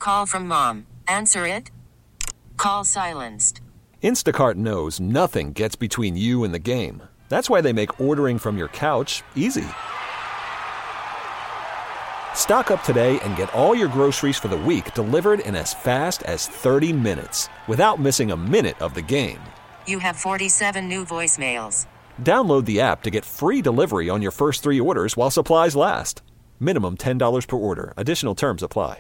Call from mom. Answer it. Call silenced. Instacart knows nothing gets between you and the game. That's why they make ordering from your couch easy. Stock up today and get all your groceries for the week delivered in as fast as 30 minutes without missing a minute of the game. You have 47 new voicemails. Download the app to get free delivery on your first 3 orders while supplies last. Minimum $10 per order. Additional terms apply.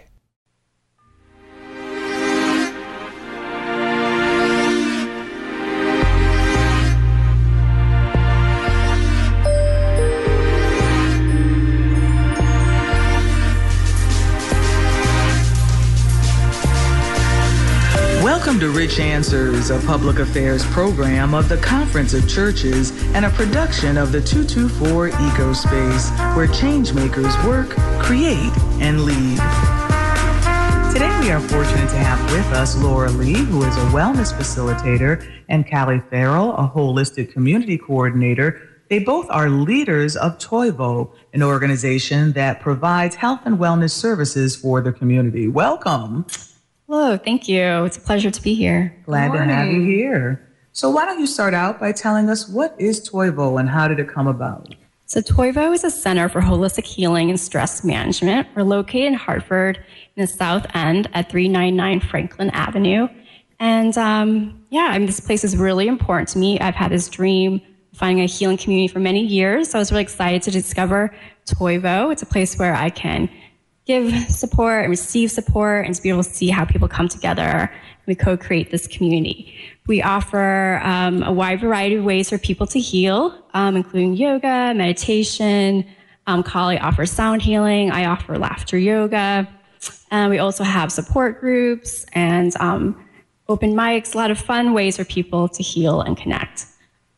Welcome to Rich Answers, a public affairs program of the Conference of Churches and a production of the 224 Ecospace, where changemakers work, create, and lead. Today we are fortunate to have with us Laura Lee, who is a wellness facilitator, and Callie Farrell, a holistic community coordinator. They both are leaders of Toivo, an organization that provides health and wellness services for the community. Welcome. Hello, thank you. It's a pleasure to be here. Glad to have you here. So why don't you start out by telling us, what is Toivo and how did it come about? So Toivo is a center for holistic healing and stress management. We're located in Hartford in the South End at 399 Franklin Avenue. And this place is really important to me. I've had this dream of finding a healing community for many years. So I was really excited to discover Toivo. It's a place where I can give support and receive support and to be able to see how people come together and we co-create this community. We offer a wide variety of ways for people to heal, including yoga, meditation. Callie offers sound healing. I offer laughter yoga. We also have support groups and open mics, a lot of fun ways for people to heal and connect.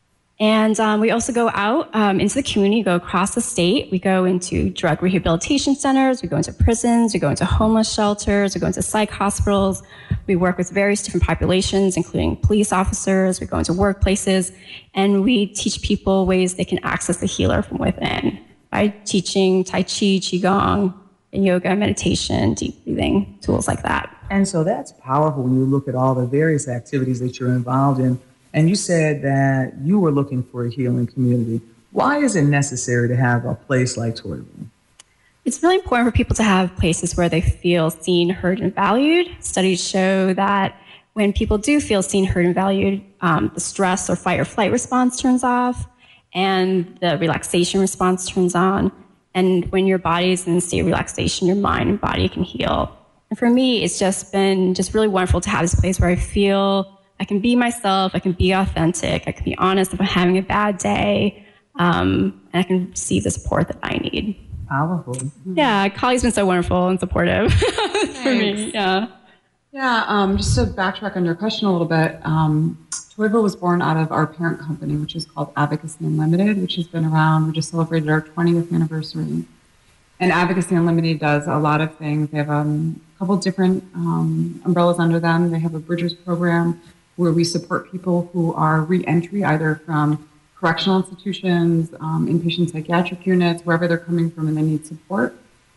And we also go out into the community, go across the state. We go into drug rehabilitation centers, we go into prisons, we go into homeless shelters, we go into psych hospitals. We work with various different populations, including police officers. We go into workplaces, and we teach people ways they can access the healer from within by teaching Tai Chi, Qigong, yoga, meditation, deep breathing, tools like that. And so that's powerful when you look at all the various activities that you're involved in. And you said that you were looking for a healing community. Why is it necessary to have a place like Toivo? It's really important for people to have places where they feel seen, heard, and valued. Studies show that when people do feel seen, heard, and valued, the stress or fight or flight response turns off, and the relaxation response turns on. And when your body is in a state of relaxation, your mind and body can heal. And for me, it's just been really wonderful to have this place where I feel I can be myself, I can be authentic, I can be honest if I'm having a bad day, and I can receive the support that I need. Powerful. Yeah, Collie's been so wonderful and supportive for me. Yeah. Yeah, just to backtrack on your question a little bit, Toivo was born out of our parent company, which is called Advocacy Unlimited, which has been around. We just celebrated our 20th anniversary. And Advocacy Unlimited does a lot of things. They have a couple different umbrellas under them. They have a Bridgers program where we support people who are re-entry, either from correctional institutions, inpatient psychiatric units, wherever they're coming from and they need support.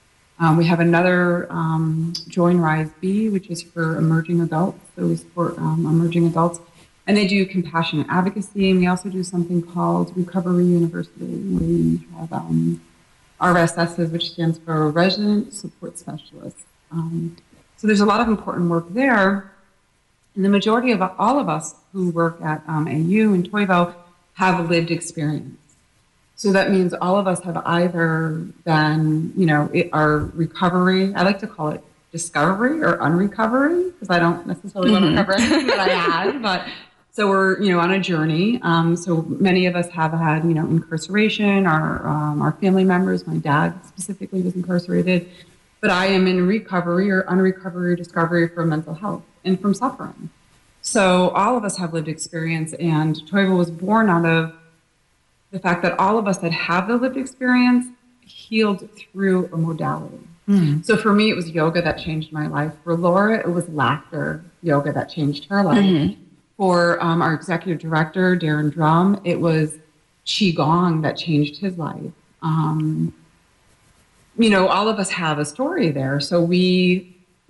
We have another Join Rise B, which is for emerging adults. So we support emerging adults. And they do compassionate advocacy. And we also do something called Recovery University, where we have RSSs, which stands for Resident Support Specialists. So there's a lot of important work there. And the majority of all of us who work at AU and Toivo have lived experience. So that means all of us have either been, our recovery, I like to call it discovery or unrecovery, because I don't necessarily want to cover anything that I had, but so we're, on a journey. So many of us have had, incarceration, our family members, my dad specifically was incarcerated, but I am in recovery or unrecovery discovery from mental health and from suffering. So all of us have lived experience, and Toivo was born out of the fact that all of us that have the lived experience healed through a modality. Mm. So for me, it was yoga that changed my life. For Laura, it was laughter yoga that changed her life. Mm-hmm. For our executive director, Darren Drum, it was Qigong that changed his life. All of us have a story there. So we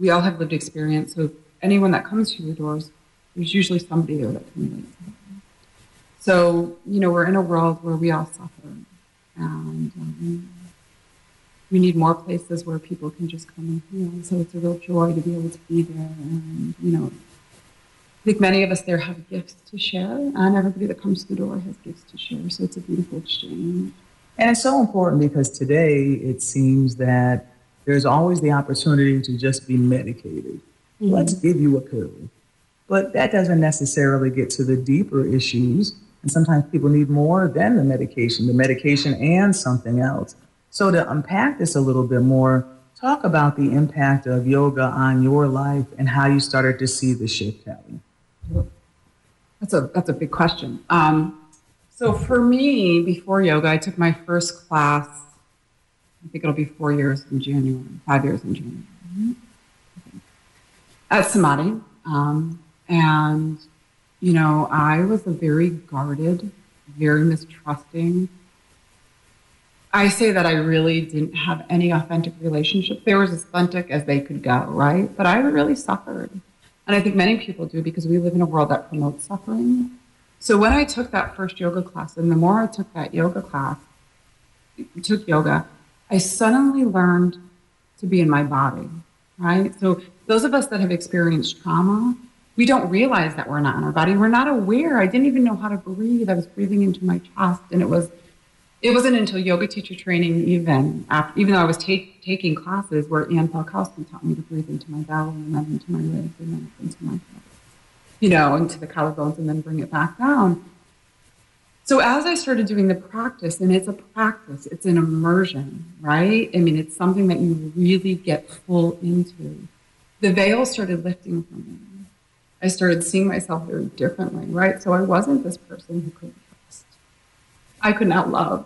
we all have lived experience. So anyone that comes through your doors, there's usually somebody there that can relate to it. So, we're in a world where we all suffer. And we need more places where people can just come and heal. So it's a real joy to be able to be there. And, I think many of us there have gifts to share, and everybody that comes through the door has gifts to share. So it's a beautiful exchange. And it's so important because today it seems that there's always the opportunity to just be medicated. Mm-hmm. Let's give you a pill. But that doesn't necessarily get to the deeper issues. And sometimes people need more than the medication and something else. So to unpack this a little bit more, talk about the impact of yoga on your life and how you started to see the shift happen. That's a big question. So for me, before yoga, I took my first class, I think it'll be 5 years in January, at Samadhi. And, I was a very guarded, very mistrusting. I say that I really didn't have any authentic relationship. They were as authentic as they could go, right? But I really suffered. And I think many people do because we live in a world that promotes suffering. So when I took that first yoga class, and the more I took yoga, I suddenly learned to be in my body, right? So those of us that have experienced trauma, we don't realize that we're not in our body. We're not aware. I didn't even know how to breathe. I was breathing into my chest, and it wasn't until yoga teacher training, even though I was taking classes where Ann Falkowski taught me to breathe into my belly and then into my legs and then into my head, into the collarbones and then bring it back down. So as I started doing the practice, and it's a practice, it's an immersion, right? I mean, it's something that you really get full into. The veil started lifting from me. I started seeing myself very differently, right? So I wasn't this person who couldn't trust. I could not love.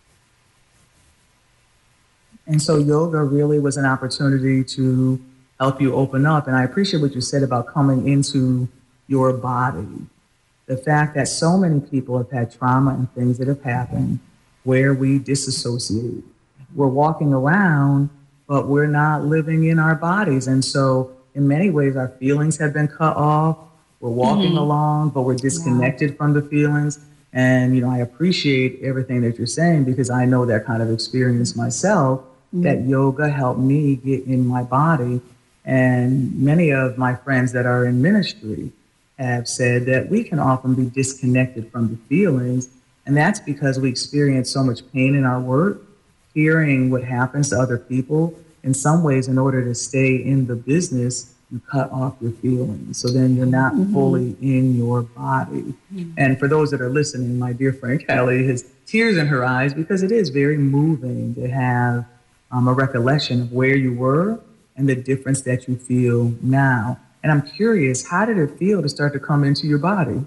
And so yoga really was an opportunity to help you open up. And I appreciate what you said about coming into your body. The fact that so many people have had trauma and things that have happened where we disassociate. We're walking around, but we're not living in our bodies. And so in many ways, our feelings have been cut off. We're walking along, but we're disconnected from the feelings. And, I appreciate everything that you're saying because I know that kind of experience myself, that yoga helped me get in my body. And many of my friends that are in ministry have said that we can often be disconnected from the feelings. And that's because we experience so much pain in our work, hearing what happens to other people. In some ways, in order to stay in the business, you cut off your feelings. So then you're not fully in your body. And for those that are listening, my dear friend Kelly has tears in her eyes because it is very moving to have a recollection of where you were and the difference that you feel now. And I'm curious, how did it feel to start to come into your body?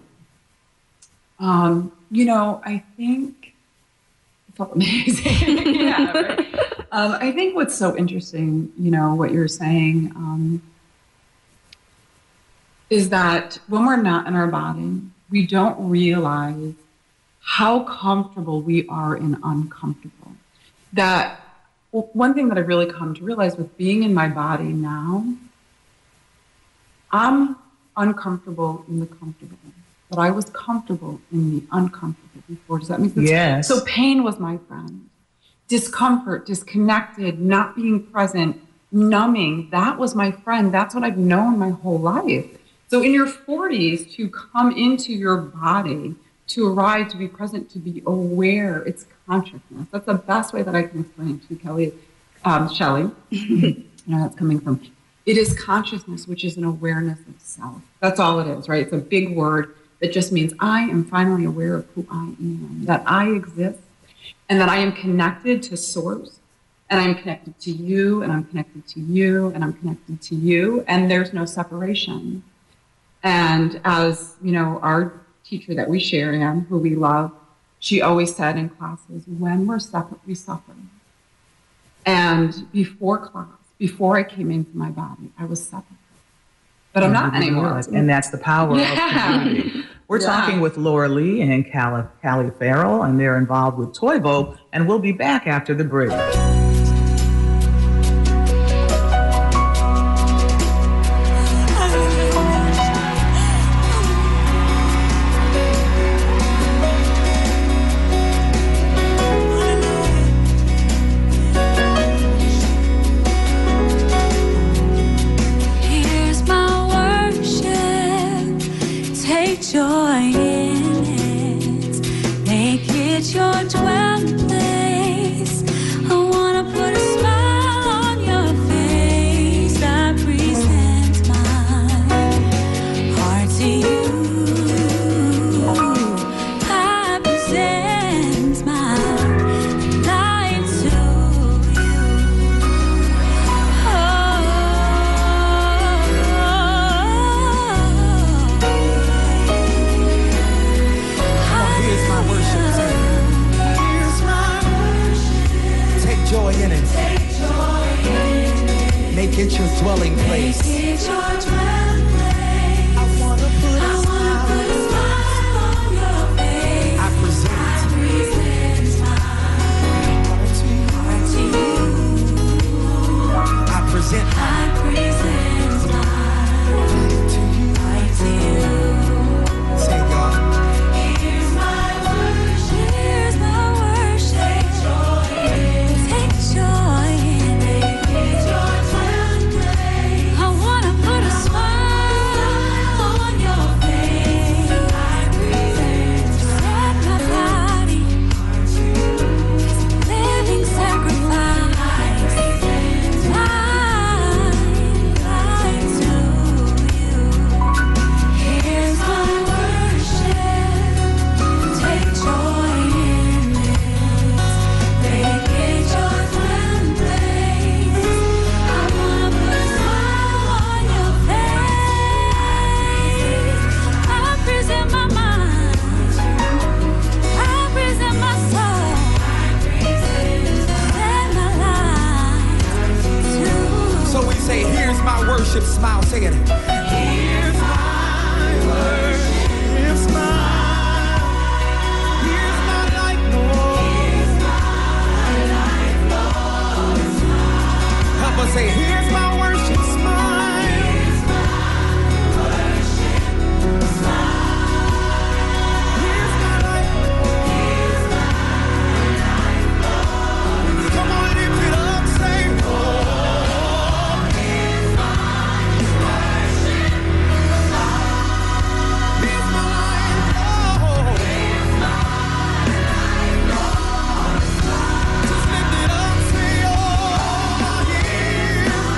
I think it felt amazing. Yeah, right. I think what's so interesting, what you're saying, is that when we're not in our body, we don't realize how comfortable we are in uncomfortable. That one thing that I've really come to realize with being in my body now, I'm uncomfortable in the comfortable, but I was comfortable in the uncomfortable before. Does that make sense? Yes. So pain was my friend. Discomfort, disconnected, not being present, numbing, that was my friend. That's what I've known my whole life. So in your 40s, to come into your body, to arrive, to be present, to be aware, it's consciousness. That's the best way that I can explain it to Kelly, Shelley. That's coming from. It is consciousness, which is an awareness of self. That's all it is, right? It's a big word that just means I am finally aware of who I am, that I exist, and that I am connected to source, and I'm connected to you, and I'm connected to you, and I'm connected to you, and there's no separation. And as, our teacher that we share, Anne, who we love, she always said in classes, when we're separate, we suffer. And before class, before I came into my body, I was separate. But I'm not anymore. And that's the power of community. We're talking with Laura Lee and Callie Farrell, and they're involved with Toivo, and we'll be back after the break. It's your dwelling place. I wanna put a smile on your face. I present my heart to you. I present my life to you. Say God. Here's my worship. Here's my worship. Take joy in it. Take joy in it. It's your dwelling place. I wanna put a smile on your face. I present my body as a living sacrifice. I present my life to you. Here's my worship. Take joy in it. Make it your dwelling place. I wanna put a smile on your face. I present my mind. I present my soul. I present my life to you. So we say, here's my worship, smile, say it. Here's my worship, smile. Here's my life, Lord. Help us say, here's my worship, smile. Here's my life, Lord. Come on, lift it up, say, oh. Here's my worship, here's my life, Lord. Just lift it up, say, oh, here's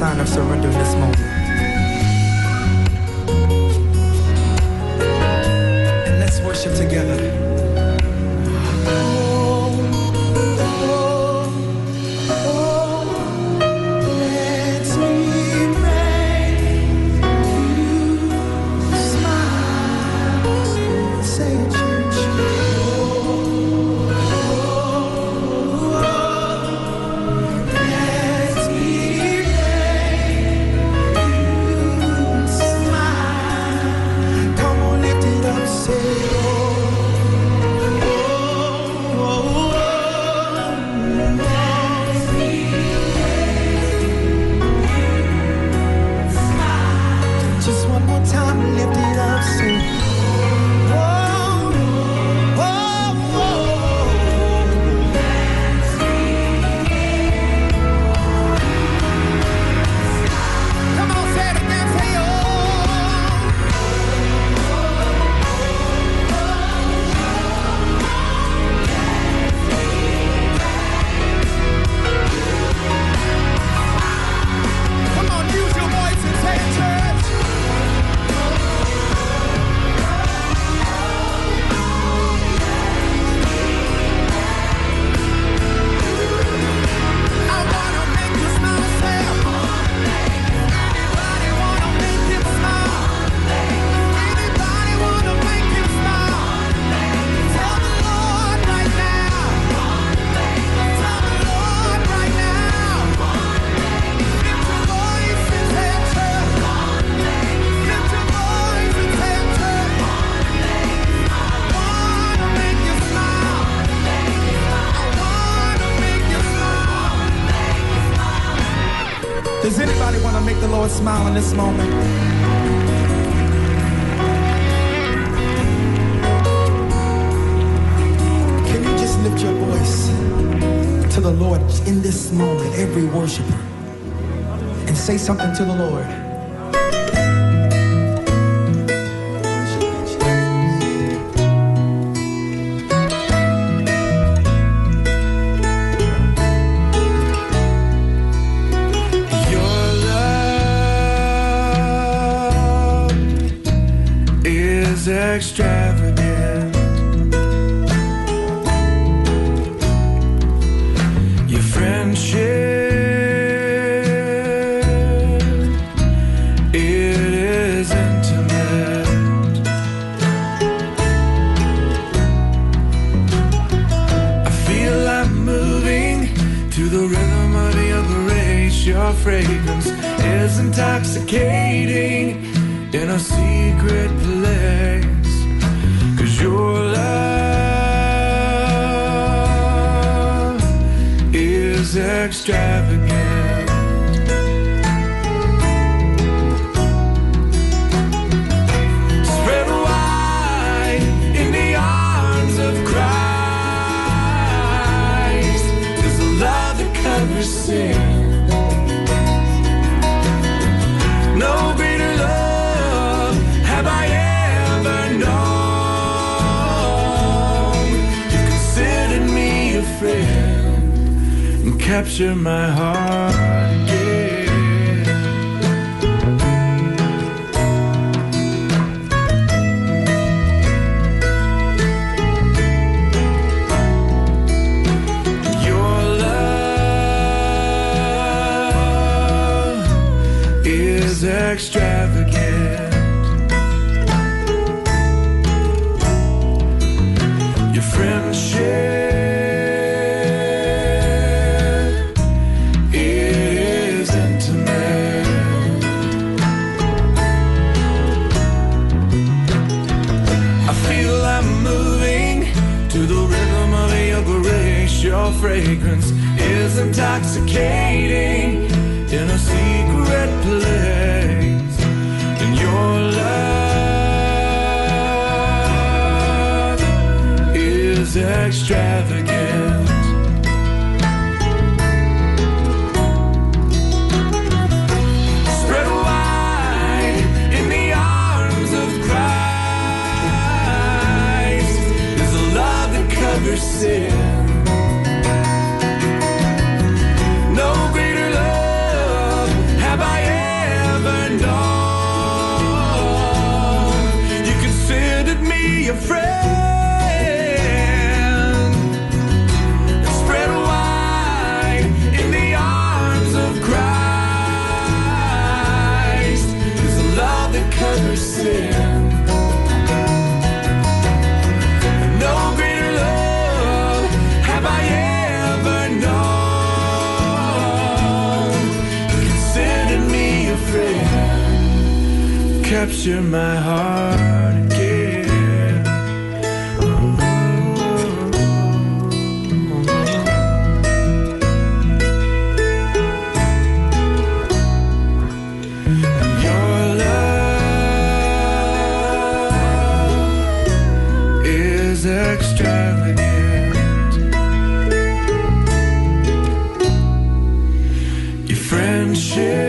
sign of surrender in this moment. And let's worship together. Does anybody want to make the Lord smile in this moment? Can you just lift your voice to the Lord in this moment, every worshiper, and say something to the Lord? Extravagant. Your friendship, it is intimate. I feel I'm moving to the rhythm of your grace. Your fragrance is intoxicating in a secret place. Your love is extravagant. Spread wide in the arms of Christ. There's a love that covers sin. No greater love have I ever known. And capture my heart again. Your love is extravagant. Your friendship, your fragrance is intoxicating in a secret place. And your love is extravagant. Spread wide in the arms of Christ. There's a love that covers sin. No greater love have capture my heart again. Your love is extravagant. Your friendship,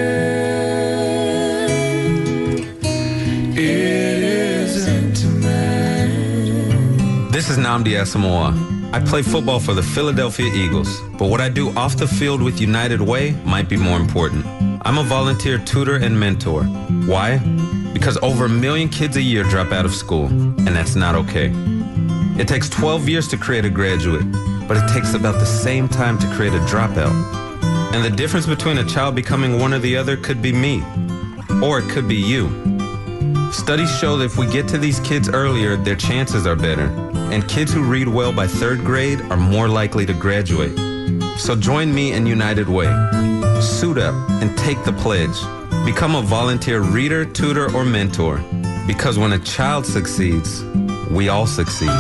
this is Nnamdi Asamoah. I play football for the Philadelphia Eagles, but what I do off the field with United Way might be more important. I'm a volunteer tutor and mentor. Why? Because over 1 million kids a year drop out of school, and that's not okay. It takes 12 years to create a graduate, but it takes about the same time to create a dropout. And the difference between a child becoming one or the other could be me, or it could be you. Studies show that if we get to these kids earlier, their chances are better. And kids who read well by 3rd grade are more likely to graduate. So join me in United Way. Suit up and take the pledge. Become a volunteer reader, tutor, or mentor. Because when a child succeeds, we all succeed.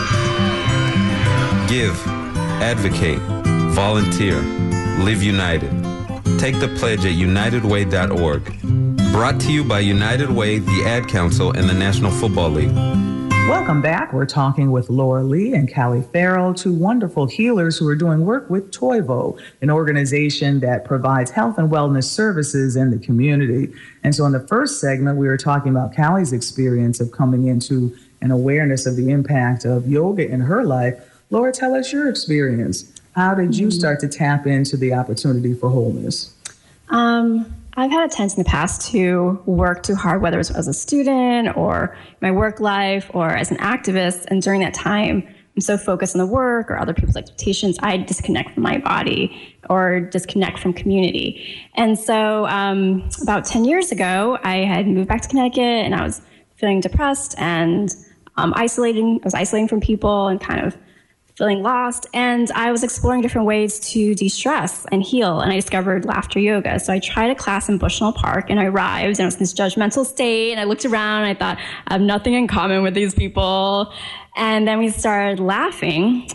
Give, advocate, volunteer, live united. Take the pledge at unitedway.org. Brought to you by United Way, the Ad Council, and the National Football League. Welcome back. We're talking with Laura Lee and Callie Farrell, two wonderful healers who are doing work with Toivo, an organization that provides health and wellness services in the community. And so in the first segment, we were talking about Callie's experience of coming into an awareness of the impact of yoga in her life. Laura, tell us your experience. How did you start to tap into the opportunity for wholeness? I've had a tendency in the past to work too hard, whether it's as a student or my work life or as an activist. And during that time, I'm so focused on the work or other people's expectations, I disconnect from my body or disconnect from community. And so about 10 years ago, I had moved back to Connecticut and I was feeling depressed and isolating. I was isolating from people and kind of feeling lost. And I was exploring different ways to de-stress and heal. And I discovered laughter yoga. So I tried a class in Bushnell Park and I arrived and I was in this judgmental state. And I looked around and I thought, I have nothing in common with these people. And then we started laughing.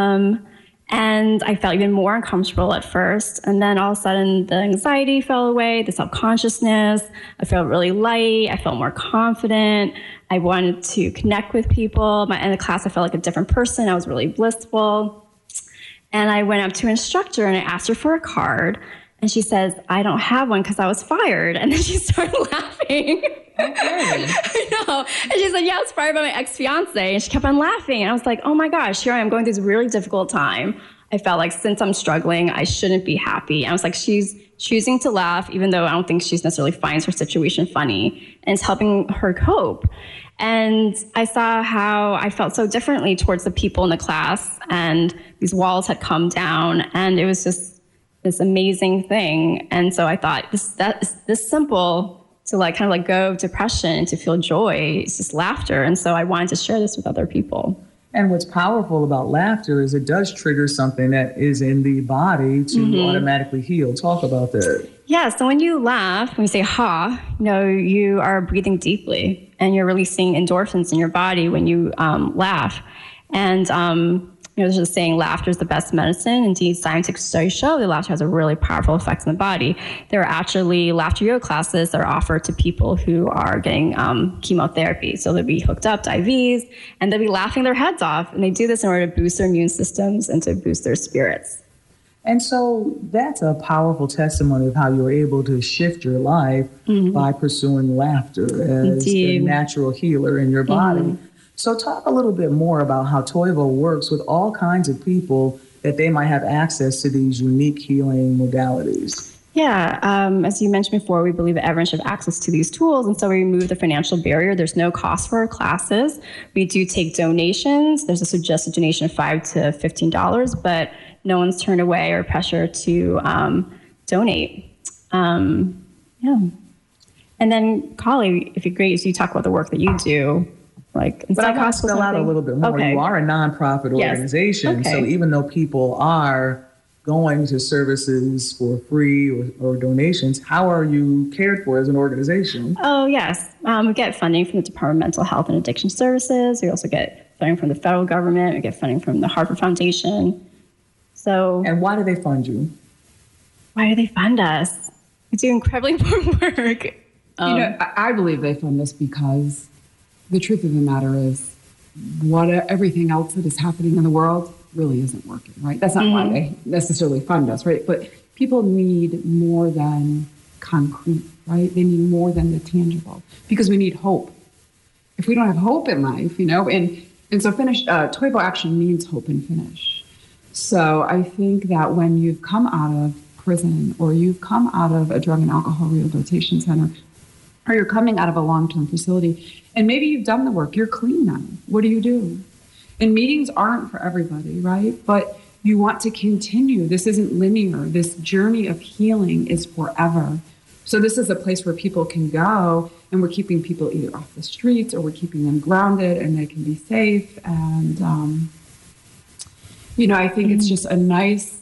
And I felt even more uncomfortable at first. And then all of a sudden the anxiety fell away, the self-consciousness. I felt really light. I felt more confident. I wanted to connect with people. In the class, I felt like a different person. I was really blissful. And I went up to an instructor and I asked her for a card. And she says, I don't have one because I was fired. And then she started laughing. Okay. I know. And she said, yeah, I was fired by my ex-fiance. And she kept on laughing. And I was like, oh my gosh, here I am going through this really difficult time. I felt like since I'm struggling, I shouldn't be happy. And I was like, she's choosing to laugh, even though I don't think she necessarily finds her situation funny. And it's helping her cope. And I saw how I felt so differently towards the people in the class. And these walls had come down. And it was just this amazing thing. And so I thought, this simple to like kind of let go of depression, to feel joy, it's just laughter. And so I wanted to share this with other people. And what's powerful about laughter is it does trigger something that is in the body to automatically heal. Talk about that. Yeah, so when you laugh, when you say ha, you are breathing deeply and you're releasing endorphins in your body when you laugh. And there's a saying, laughter is the best medicine. Indeed, scientific studies show that laughter has a really powerful effect on the body. There are actually laughter yoga classes that are offered to people who are getting chemotherapy. So they'll be hooked up to IVs and they'll be laughing their heads off. And they do this in order to boost their immune systems and to boost their spirits. And so that's a powerful testimony of how you were able to shift your life by pursuing laughter as a natural healer in your body. So talk a little bit more about how Toivo works with all kinds of people that they might have access to these unique healing modalities. Yeah, as you mentioned before, we believe that everyone should have access to these tools, and so we remove the financial barrier. There's no cost for our classes. We do take donations. There's a suggested donation of $5 to $15, but no one's turned away or pressure to donate. And then, Callie, if you're great, as you talk about the work that you do. But I want to spell out a little bit more. Okay. You are a nonprofit organization, so even though people are going to services for free or donations, how are you cared for as an organization? Oh, yes. We get funding from the Department of Mental Health and Addiction Services. We also get funding from the federal government. We get funding from the Harvard Foundation. And why do they fund you? Why do they fund us? We do incredibly important work. I believe they fund us because the truth of the matter is everything else that is happening in the world really isn't working, right? That's not why they necessarily fund us, right? But people need more than concrete, right? They need more than the tangible because we need hope. If we don't have hope in life, and so Toivo actually means hope and finish. So I think that when you've come out of prison or you've come out of a drug and alcohol rehabilitation center or you're coming out of a long-term facility and maybe you've done the work, you're clean now. What do you do? And meetings aren't for everybody, right? But you want to continue. This isn't linear. This journey of healing is forever. So this is a place where people can go and we're keeping people either off the streets or we're keeping them grounded and they can be safe. And, I think it's just a nice,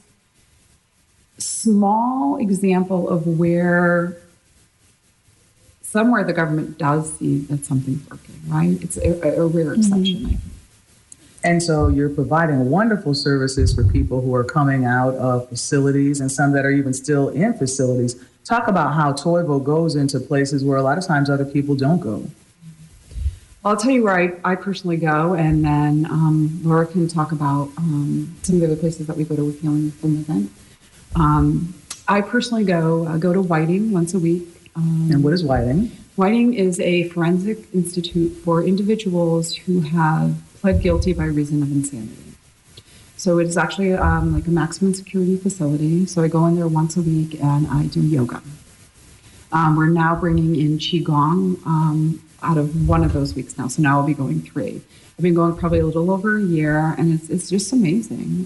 small example of where somewhere the government does see that something's working, right? It's a rare exception, I think. And so you're providing wonderful services for people who are coming out of facilities and some that are even still in facilities. Talk about how Toivo goes into places where a lot of times other people don't go. I'll tell you where I personally go, and then Laura can talk about some of the other places that we go to with Healing from Within. I personally go to Whiting once a week. And what is Whiting? Whiting is a forensic institute for individuals who have pled guilty by reason of insanity. So it is actually like a maximum security facility. So I go in there once a week and I do yoga. We're now bringing in Qigong out of one of those weeks now. So now I'll be going 3. I've been going probably a little over a year and it's just amazing.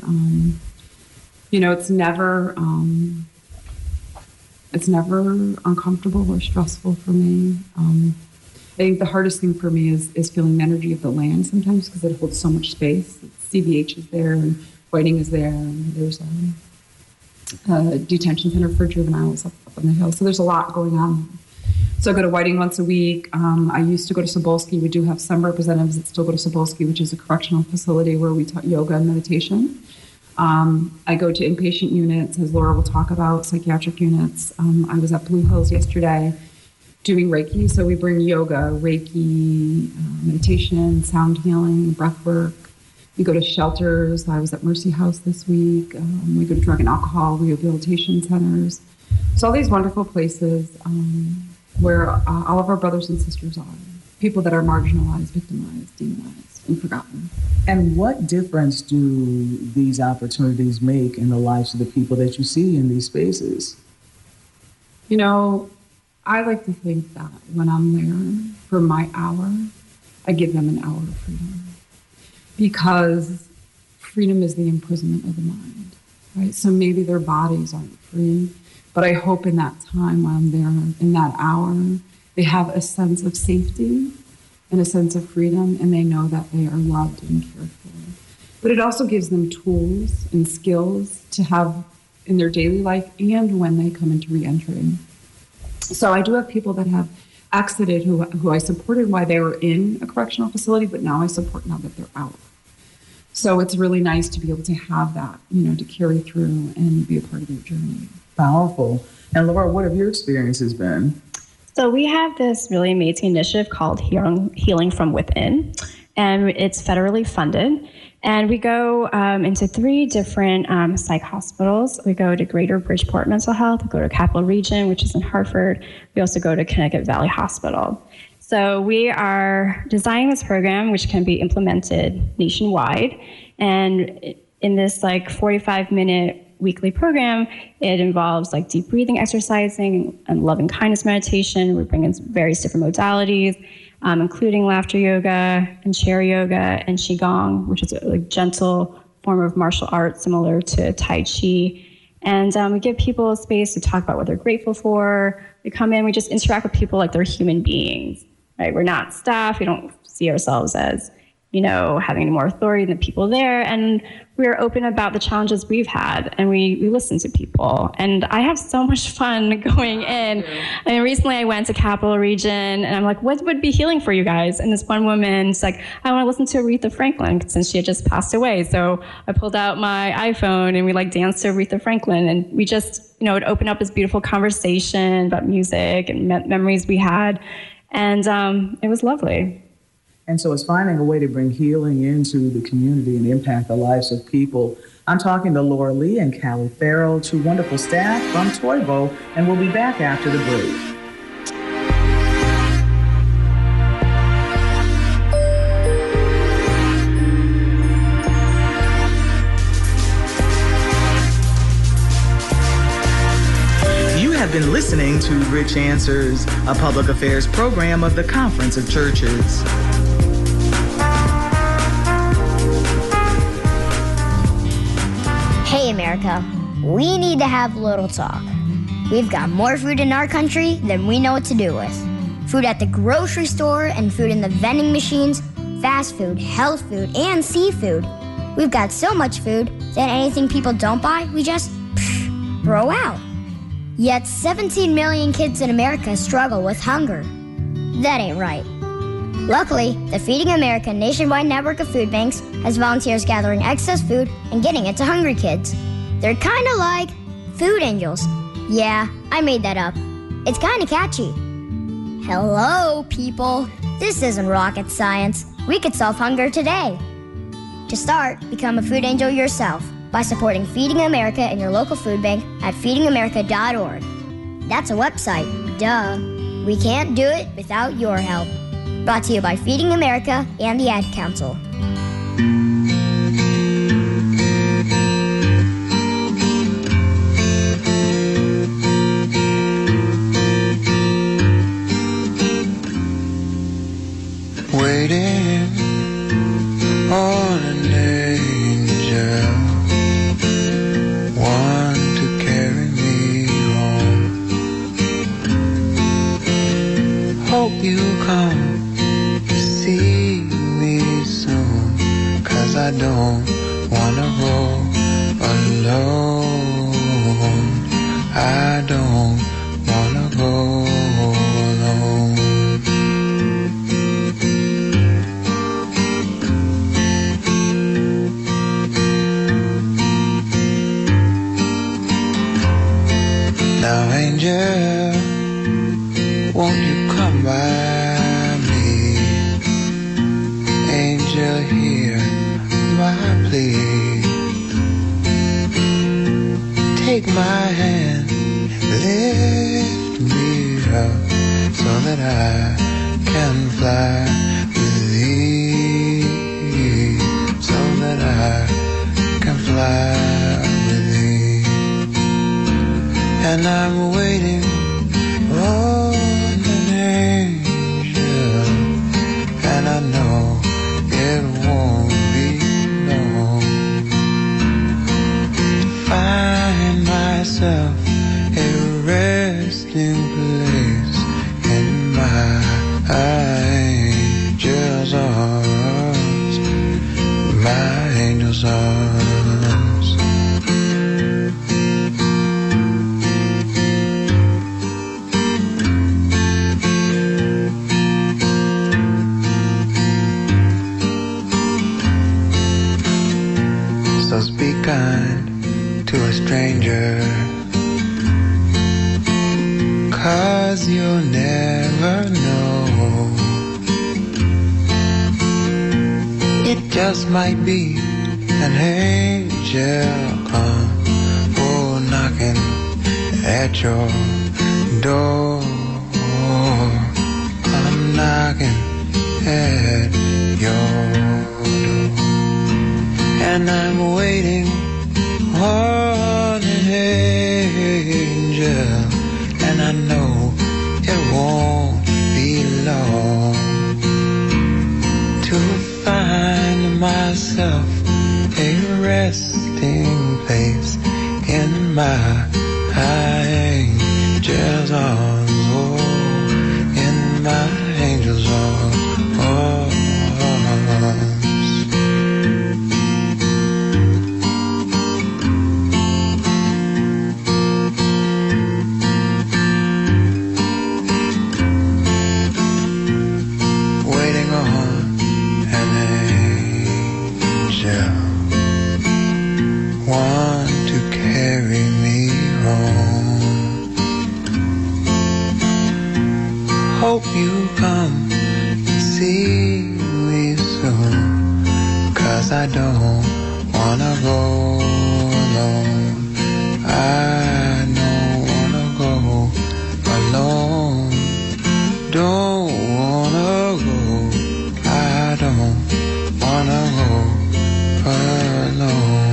It's never uncomfortable or stressful for me. I think the hardest thing for me is feeling the energy of the land sometimes because it holds so much space. CVH is there and Whiting is there. And there's a detention center for juveniles up on the hill. So there's a lot going on. So I go to Whiting once a week. I used to go to Sobolski. We do have some representatives that still go to Sobolski, which is a correctional facility where we taught yoga and meditation. I go to inpatient units, as Laura will talk about, psychiatric units. I was at Blue Hills yesterday doing Reiki. So we bring yoga, Reiki, meditation, sound healing, breath work. We go to shelters. I was at Mercy House this week. We go to drug and alcohol rehabilitation centers. So all these wonderful places where all of our brothers and sisters are, people that are marginalized, victimized, demonized, and forgotten. And what difference do these opportunities make in the lives of the people that you see in these spaces? I like to think that when I'm there for my hour, I give them an hour of freedom. Because freedom is the imprisonment of the mind, right? So maybe their bodies aren't free, but I hope in that time while I'm there, in that hour, they have a sense of safety and a sense of freedom, and they know that they are loved and cared for. But it also gives them tools and skills to have in their daily life and when they come into reentry. So I do have people that have exited who I supported while they were in a correctional facility, but now I support now that they're out. So it's really nice to be able to have that, to carry through and be a part of their journey. Powerful. And Laura, what have your experiences been? So we have this really amazing initiative called Healing from Within, and it's federally funded. And we go into 3 different psych hospitals. We go to Greater Bridgeport Mental Health, we go to Capital Region, which is in Hartford. We also go to Connecticut Valley Hospital. So we are designing this program, which can be implemented nationwide. And in this 45-minute weekly program, it involves deep breathing, exercising, and loving kindness meditation. We bring in various different modalities, including laughter yoga and chair yoga and Qigong, which is a gentle form of martial arts similar to Tai Chi. And we give people a space to talk about what they're grateful for. We come in, we just interact with people like they're human beings, right? We're not staff. We don't see ourselves as, having any more authority than the people there. And we were open about the challenges we've had, and we listened to people. And I have so much fun going in. And recently I went to Capital Region, and I'm like, what would be healing for you guys? And this one woman's like, I want to listen to Aretha Franklin since she had just passed away. So I pulled out my iPhone, and we danced to Aretha Franklin, and we just, it opened up this beautiful conversation about music and memories we had. And it was lovely. And so it's finding a way to bring healing into the community and impact the lives of people. I'm talking to Laura Lee and Callie Farrell, two wonderful staff from Toivo, and we'll be back after the break. You have been listening to Rich Answers, a public affairs program of the Conference of Churches. Hey America, we need to have a little talk. We've got more food in our country than we know what to do with. Food at the grocery store and food in the vending machines, fast food, health food, and seafood. We've got so much food that anything people don't buy, we just throw out. Yet 17 million kids in America struggle with hunger. That ain't right. Luckily, the Feeding America nationwide network of food banks has volunteers gathering excess food and getting it to hungry kids. They're kind of like food angels. Yeah, I made that up. It's kind of catchy. Hello, people. This isn't rocket science. We could solve hunger today. To start, become a food angel yourself by supporting Feeding America in your local food bank at feedingamerica.org. That's a website, duh. We can't do it without your help. Brought to you by Feeding America and the Ad Council. Waiting on an angel, one to carry me home. Hope you come see me soon, 'cause I don't wanna roll alone. I don't wanna go alone. Now, angel, won't you come by? Angel, hear my plea. Take my hand, lift me up, so that I can fly with thee, so that I can fly with thee. And I'm waiting on an angel, and I know it won't be long to find myself a resting place in my angel's arms, my angel's arms. So speak kind to a stranger, 'cause you'll never know. It just might be an angel come, oh, knocking at your door. I'm knocking at your door, and I'm waiting on an angel, and I know it won't be long to find myself a resting place in my angel's arms, oh, in my angel's arms. 'cause I don't wanna go alone. I don't wanna go alone. Don't wanna go. I don't wanna go alone.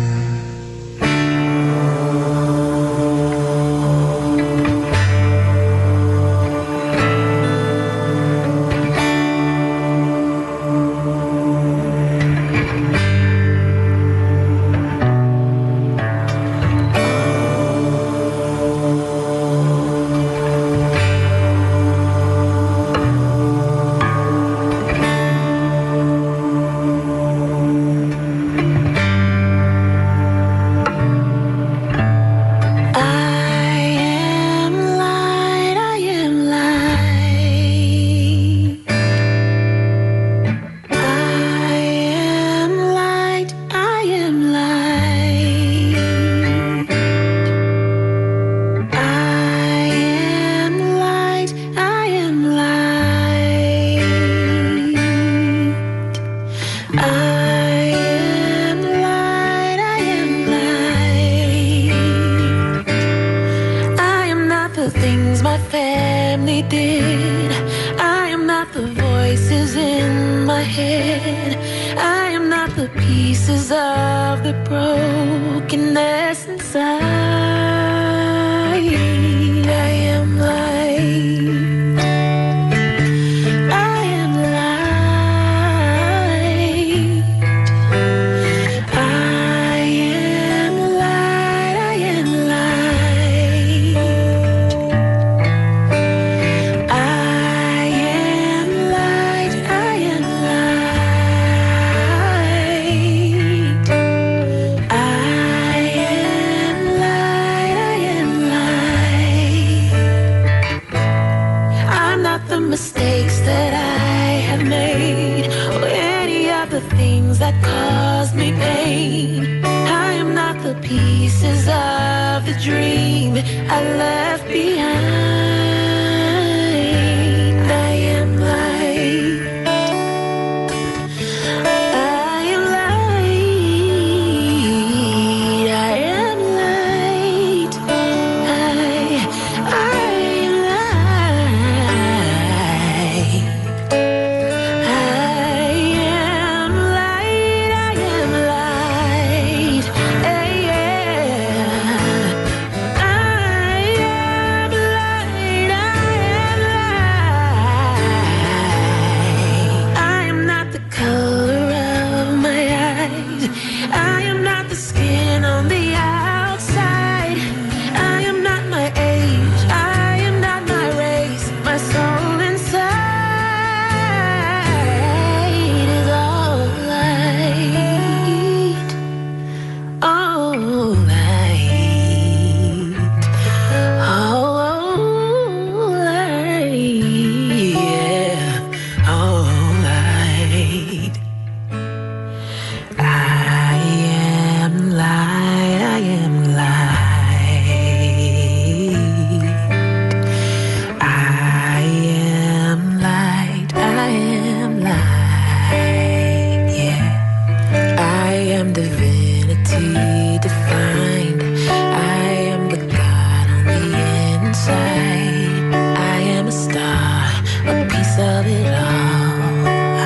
Of it all,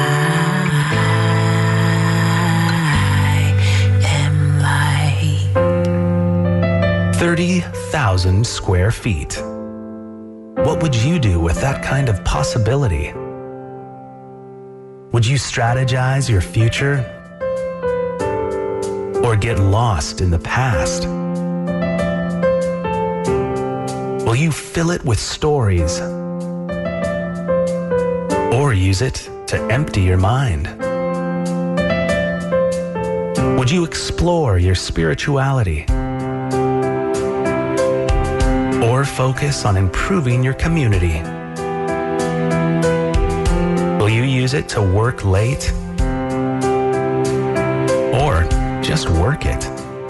I am light. 30,000 square feet. What would you do with that kind of possibility? Would you strategize your future? Or get lost in the past? Will you fill it with stories? Or use it to empty your mind? Would you explore your spirituality? Or focus on improving your community? Will you use it to work late? Or just work it?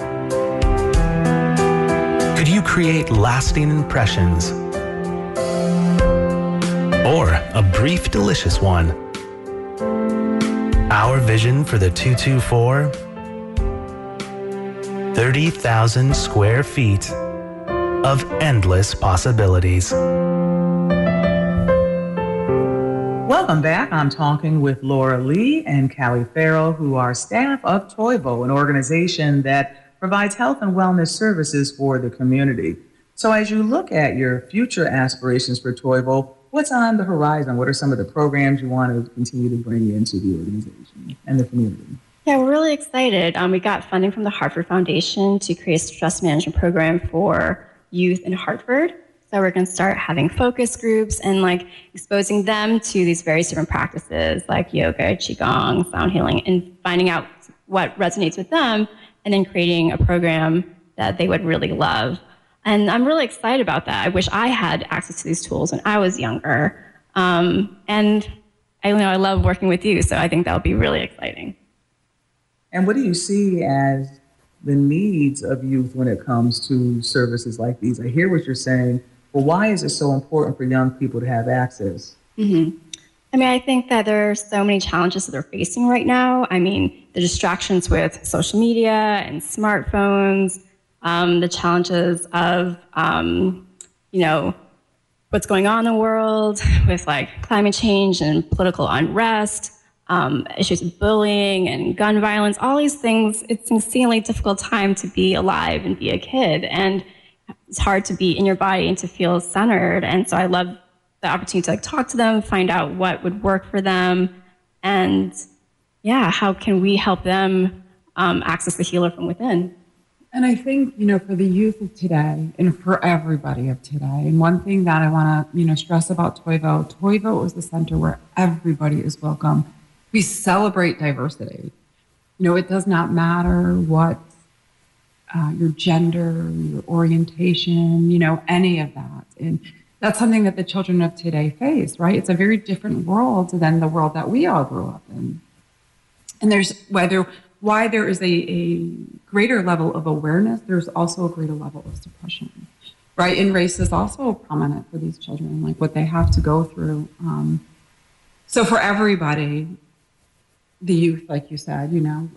Could you create lasting impressions? Or a brief, delicious one? Our vision for the 224? 30,000 square feet of endless possibilities. Welcome back. I'm talking with Laura Lee and Callie Farrell, who are staff of Toivo, an organization that provides health and wellness services for the community. So as you look at your future aspirations for Toivo, what's on the horizon? What are some of the programs you want to continue to bring into the organization and the community? Yeah, we're really excited. We got funding from the Hartford Foundation to create a stress management program for youth in Hartford. So we're going to start having focus groups and like exposing them to these various different practices like yoga, qigong, sound healing, and finding out what resonates with them, and then creating a program that they would really love. And I'm really excited about that. I wish I had access to these tools when I was younger. And I love working with you, so I think that'll be really exciting. And what do you see as the needs of youth when it comes to services like these? I hear what you're saying. Well, why is it so important for young people to have access? Mm-hmm. I mean, I think that there are so many challenges that they're facing right now. I mean, the distractions with social media and smartphones, the challenges of, what's going on in the world with like climate change and political unrest, issues of bullying and gun violence, all these things. It's an insanely difficult time to be alive and be a kid. And it's hard to be in your body and to feel centered. And so I love the opportunity to like talk to them, find out what would work for them. And yeah, how can we help them access the healer from within? And I think, for the youth of today and for everybody of today, and one thing that I want to, stress about Toivo is the center where everybody is welcome. We celebrate diversity. It does not matter what your gender, your orientation, any of that. And that's something that the children of today face, right? It's a very different world than the world that we all grew up in. And there's why there is a greater level of awareness, there's also a greater level of suppression, right? And race is also prominent for these children, like what they have to go through. So for everybody, the youth, like you said,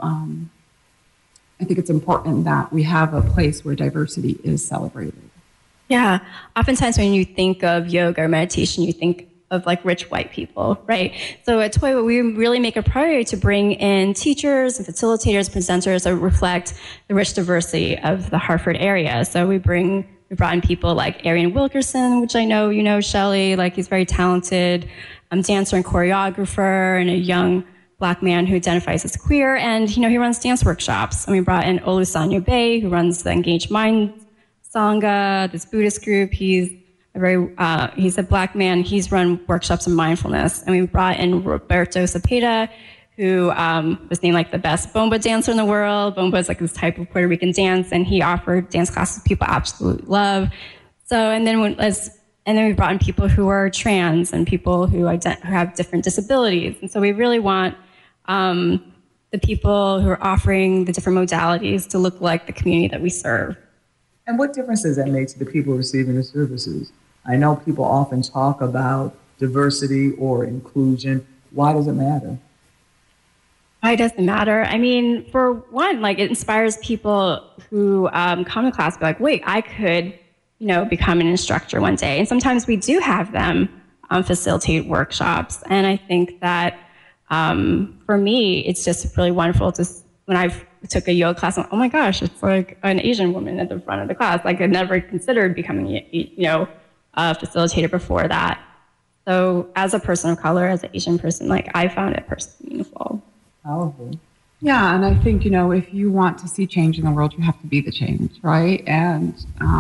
I think it's important that we have a place where diversity is celebrated. Yeah. Oftentimes when you think of yoga or meditation, you think of like rich white people, right? So at Toivo, we really make a priority to bring in teachers and facilitators, presenters that reflect the rich diversity of the Hartford area. So we brought in people like Arian Wilkerson, which I know you know, Shelley, like he's very talented, dancer and choreographer, and a young Black man who identifies as queer, and he runs dance workshops. And we brought in Olusonya Bay, who runs the Engaged Mind Sangha, this Buddhist group. He's a Black man. He's run workshops in mindfulness. And we brought in Roberto Cepeda, who was named like the best bomba dancer in the world. Bomba is like this type of Puerto Rican dance, and he offered dance classes people absolutely love. So, and then we brought in people who are trans and people who have different disabilities. And so we really want the people who are offering the different modalities to look like the community that we serve. And what difference does that make to the people receiving the services? I know people often talk about diversity or inclusion. Why does it matter? Why does it matter? I mean, for one, like it inspires people who come to class, be like, wait, I could, become an instructor one day. And sometimes we do have them facilitate workshops. And I think that for me, it's just really wonderful to, when I took a yoga class, I'm like, oh my gosh, it's like an Asian woman at the front of the class. Like I never considered becoming, a facilitator before that. So as a person of color, as an Asian person, like I found it personally meaningful. Powerful. Yeah, and I think, if you want to see change in the world, you have to be the change, right? And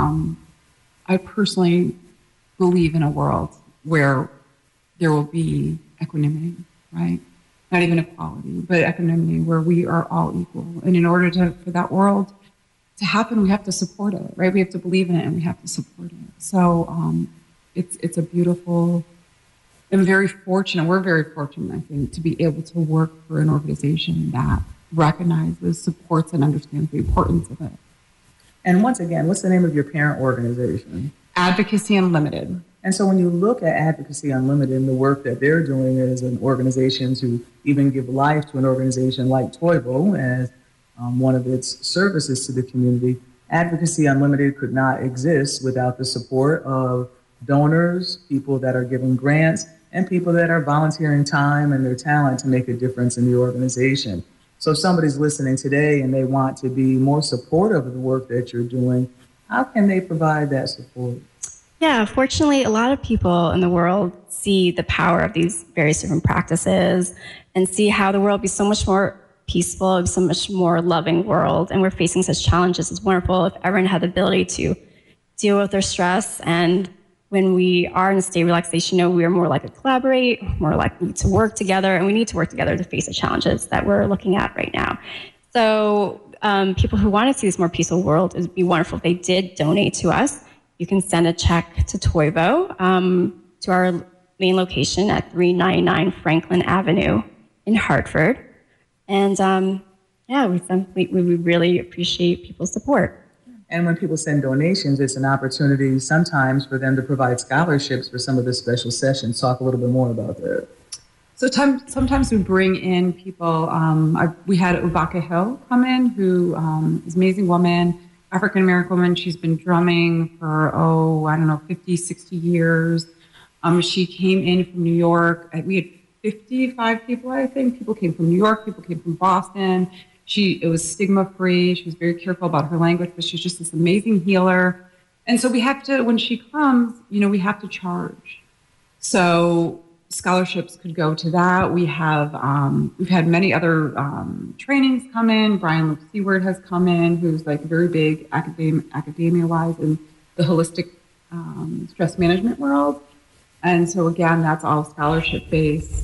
I personally believe in a world where there will be equanimity, right? Not even equality, but equanimity, where we are all equal. And in order for that world to happen, we have to support it, right? We have to believe in it and we have to support it. So it's a beautiful, and we're very fortunate, I think, to be able to work for an organization that recognizes, supports, and understands the importance of it. And once again, what's the name of your parent organization? Advocacy Unlimited. And so when you look at Advocacy Unlimited and the work that they're doing as an organization to even give life to an organization like Toivo as one of its services to the community, Advocacy Unlimited could not exist without the support of donors, people that are giving grants, and people that are volunteering time and their talent to make a difference in the organization. So if somebody's listening today and they want to be more supportive of the work that you're doing, how can they provide that support? Yeah, fortunately, a lot of people in the world see the power of these various different practices and see how the world would be so much more peaceful, so much more loving world. And we're facing such challenges. It's wonderful if everyone had the ability to deal with their stress. And when we are in a state of relaxation, we are more likely to collaborate, more likely to work together, and we need to work together to face the challenges that we're looking at right now. So people who want to see this more peaceful world, it would be wonderful if they did donate to us. You can send a check to Toivo to our main location at 399 Franklin Avenue in Hartford. And we really appreciate people's support. And when people send donations, it's an opportunity sometimes for them to provide scholarships for some of the special sessions. Talk a little bit more about that. So sometimes we bring in people. We had Ubaka Hill come in, who is an amazing woman, African-American woman. She's been drumming for, 50, 60 years. She came in from New York. We had 55 people, I think. People came from New York. People came from Boston. It was stigma-free. She was very careful about her language, but she's just this amazing healer. And so we have to, when she comes, we have to charge. So scholarships could go to that. We've had many other trainings come in. Brian Luke Seward has come in, who's like very big academia-wise in the holistic stress management world. And so again, that's all scholarship-based.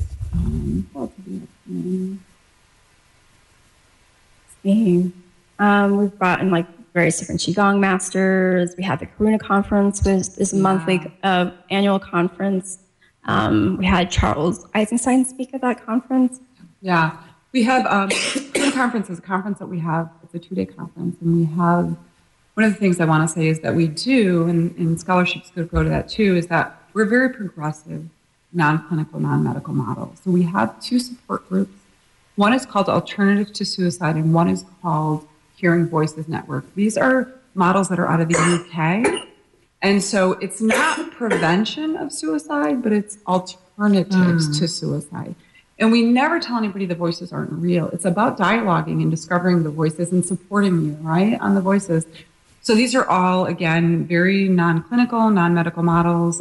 We've brought in various different Qigong masters. We have the Karuna Conference, which is a monthly annual conference. We had Charles Eisenstein speak at that conference. Yeah, we have Karuna Conference is a conference that we have. It's a 2-day conference, and we have one of the things I want to say is that we do, and scholarships could go to that too, is that we're a very progressive, non-clinical, non-medical model. So we have 2 support groups. One is called Alternative to Suicide, and one is called Hearing Voices Network. These are models that are out of the UK. And so it's not prevention of suicide, but it's alternatives to suicide. And we never tell anybody the voices aren't real. It's about dialoguing and discovering the voices and supporting you, right, on the voices. So these are all, again, very non-clinical, non-medical models.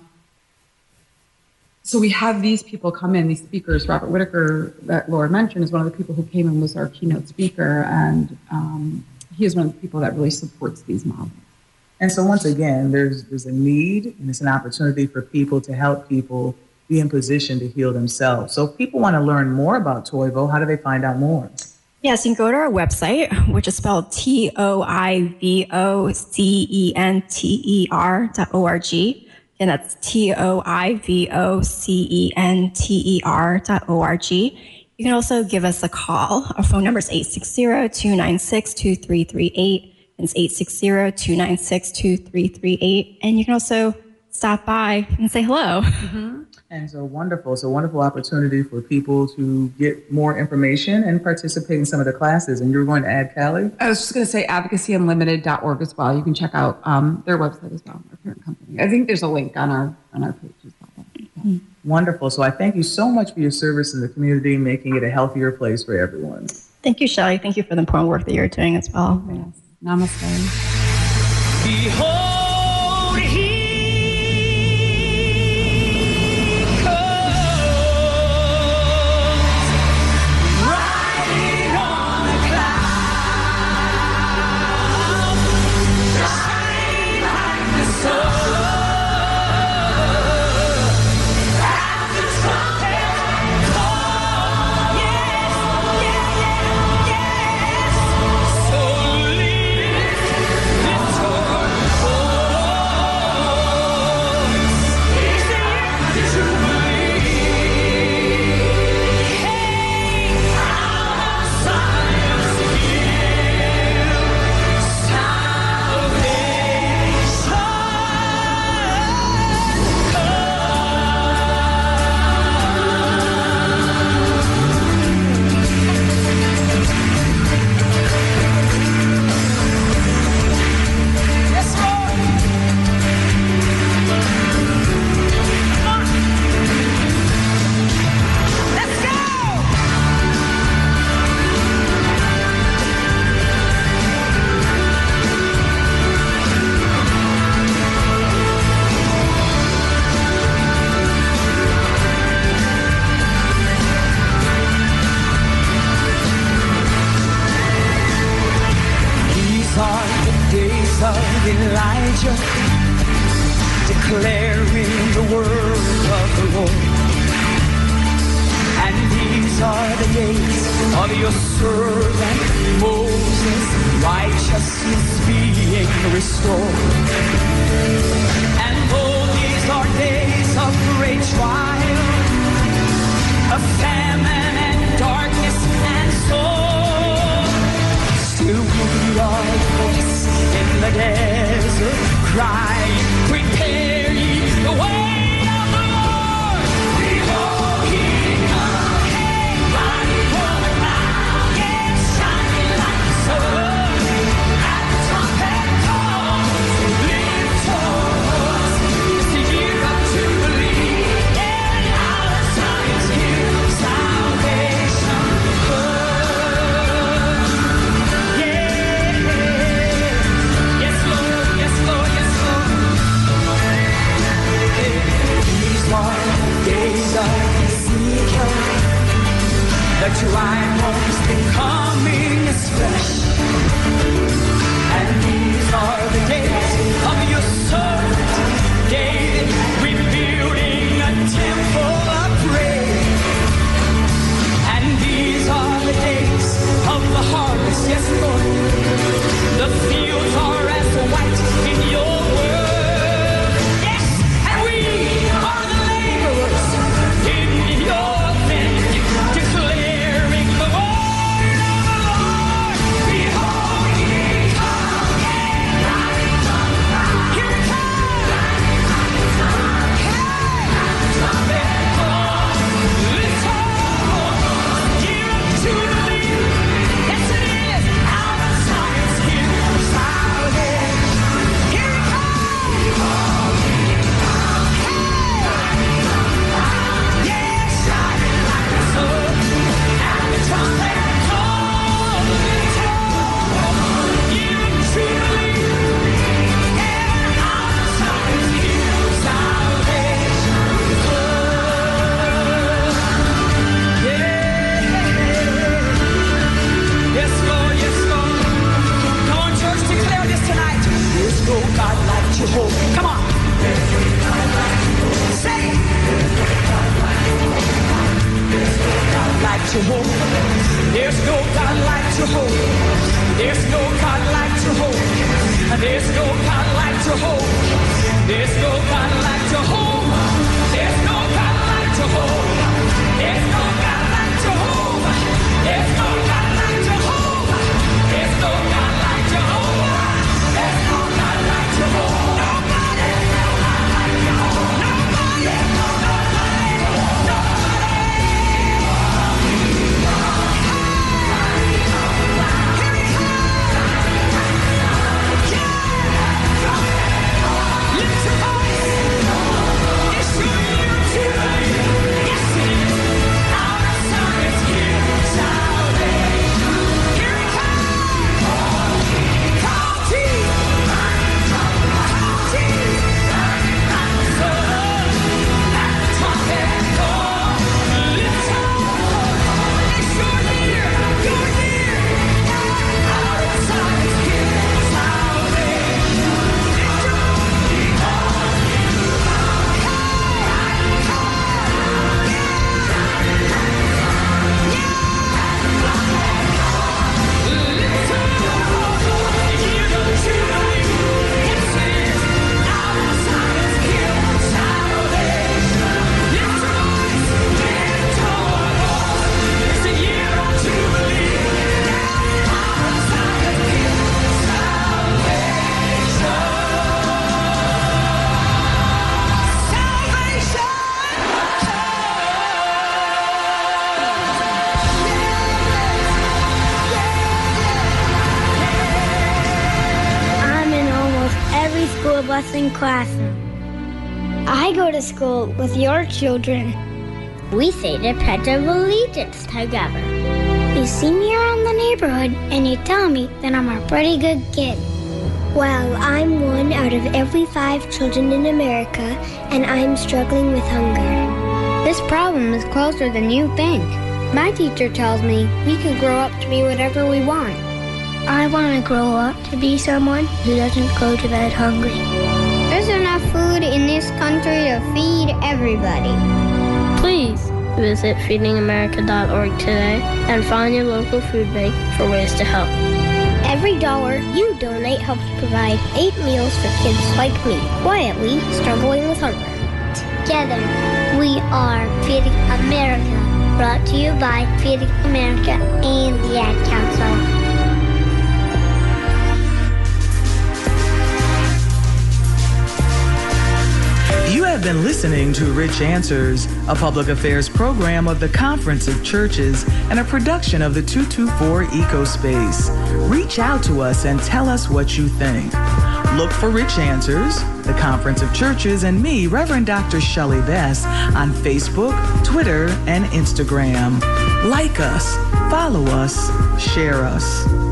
So we have these people come in, these speakers. Robert Whitaker, that Laura mentioned, is one of the people who came and was our keynote speaker. And he is one of the people that really supports these models. And so once again, there's a need, and it's an opportunity for people to help people be in position to heal themselves. So if people want to learn more about Toivo, how do they find out more? Yes, you can go to our website, which is spelled TOIVOCENTER.org. And that's TOIVOCENTER.org. You can also give us a call. Our phone number is 860-296-2338. It's 860-296-2338. And you can also stop by and say hello. Mm-hmm. And so wonderful. It's a wonderful opportunity for people to get more information and participate in some of the classes. And you're going to add, Callie? I was just going to say advocacyunlimited.org as well. You can check out their website as well, our parent company. I think there's a link on our page as well. Mm-hmm. Wonderful. So I thank you so much for your service in the community, making it a healthier place for everyone. Thank you, Shelley. Thank you for the important work that you're doing as well. Yes. Namaste. Behold, he oh of your servant Moses, righteousness being restored. And though these are days of great trial, of famine and darkness and sorrow, still we are voice in the desert crying, prepare ye the way of the Lord. Behold, he comes, riding on a cloud, yes, shining like the sun. At the trumpet call, lift your voice, it's the year of Jubilee. Yeah, our Zion's here, salvation comes. Yeah, yes, Lord, yes, Lord, yes, Lord. These are days of Ezekiel, the dry bones becoming as flesh. And these are the days of your servant David, rebuilding a temple of praise. And these are the days of the harvest, yes, Lord. The fields are as white in your word. Yes, and we are the laborers in your vineyard, declaring the word of the Lord. Behold, he comes, riding on the cloud. Here he comes, riding on the cloud. Hey, trumpet call, lift your voice, year of Jubilee. Yes, it is. Our Zion's here, salvation. Here he comes. Yes, shining like the sun. And the trumpet call, lift your voice, year of Jubilee. Yeah, our Zion's here, salvation comes. Yes, Lord, yes, Lord. Come on, church, declare this tonight. There's no God like Jehovah. Come on. Say it. There's no God like Jehovah. There's no God like Jehovah. There's no God like Jehovah. There's no God like Jehovah. There's no God like Jehovah. There's no God like Jehovah. There's no God like Jehovah. There's no God like Jehovah. There's no God like Jehovah. There's no God like Jehovah. Nobody. There's no God like Jehovah. Nobody. There's no God like Lift your voice. It's your year of Jubilee. Yes, it is. Our Zion's here, salvation. Here he comes. Call Jesus. Call Jesus. At the sun, at the trumpet call, lift your voice. It's your year, your year. Our Zion's here, salvation. Lift your I'm in almost every school busing classroom. I go to school with your children. We say the Pledge of Allegiance together. You see me around the neighborhood and you tell me that I'm a pretty good kid. Well, I'm one out of every 5 children in America, and I'm struggling with hunger. This problem is closer than you think. My teacher tells me we can grow up to be whatever we want. I want to grow up to be someone who doesn't go to bed hungry. There's enough food in this country to feed everybody. Please, Visit feedingamerica.org today and find your local food bank for ways to help. Every dollar you donate helps provide 8 meals for kids like me, quietly struggling with hunger. Together, we are Feeding America. Brought to you by Feeding America and the Ad Council. You have been listening to Rich Answers, a public affairs program of the Conference of Churches and a production of the 224 Ecospace. Reach out to us and tell us what you think. Look for Rich Answers, the Conference of Churches, and me, Reverend Dr. Shelley Bess, on Facebook, Twitter, and Instagram. Like us, follow us, share us.